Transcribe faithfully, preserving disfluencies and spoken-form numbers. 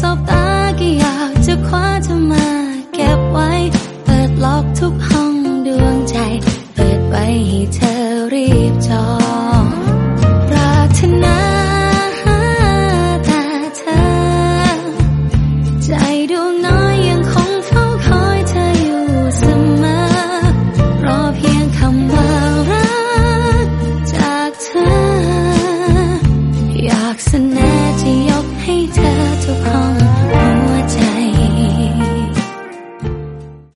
บตาก็อยากจะคว้าเธอมาเก็บไว้เปิดล็อกทุกห้องดวงใจเปิดไว้ให้เธ